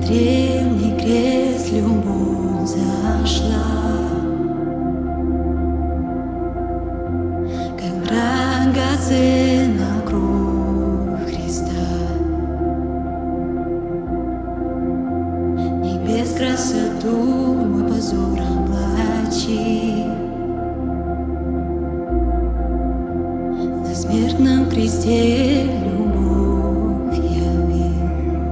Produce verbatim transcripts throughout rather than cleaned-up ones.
древний крест любовь зашла, как драгоценна кровь Христа. Небес красоту мой позор облачи, на смертном кресте любовь явил.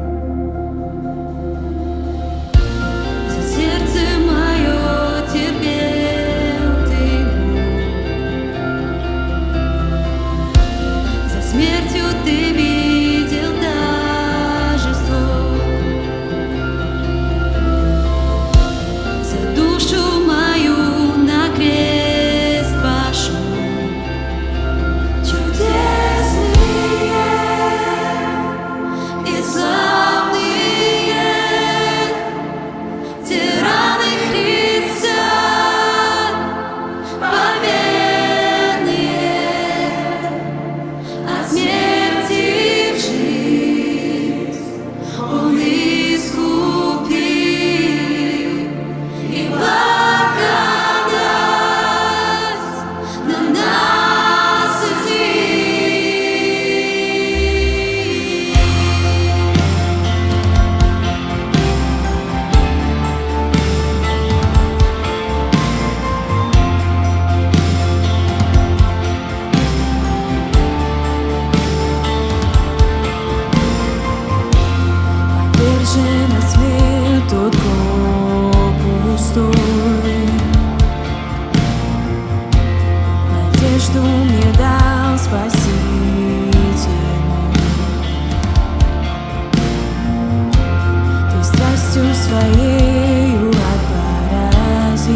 За сердце мое терпел ты боль, за смертью ты видел торжество, за душу мою на крест пошел. На свет тот гроб пустой, надежду мне дал Спаситель мой. Ты страстью своею отпоразил,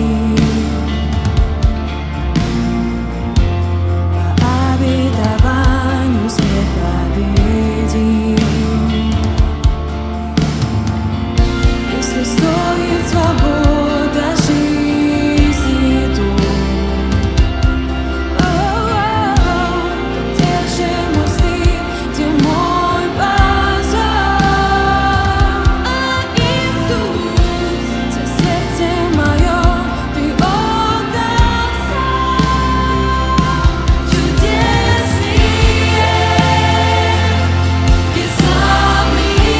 по обетованию смерть победил. Стоит свобода жизни тут, где же мой стыд, где мой позор? А Иисус, за сердце мое ты отдался. Чудесные и славные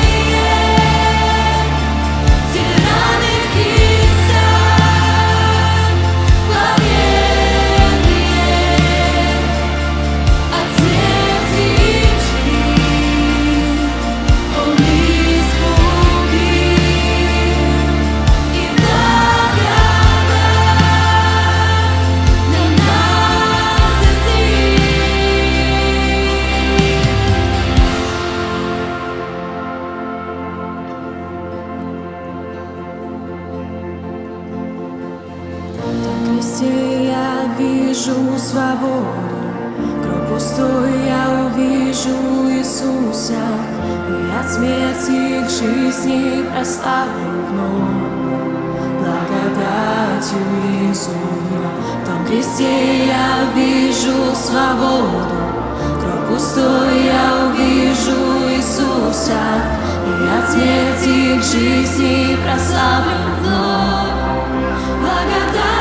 я вижу свободу, гроб пустой я увижу Иисуса, и от смерти к жизни прославлю вновь, благодатью изумлю. В том кресте я вижу свободу, гроб пустой я увижу Иисуса, и от смерти к жизни прославлю вновь, благодатью.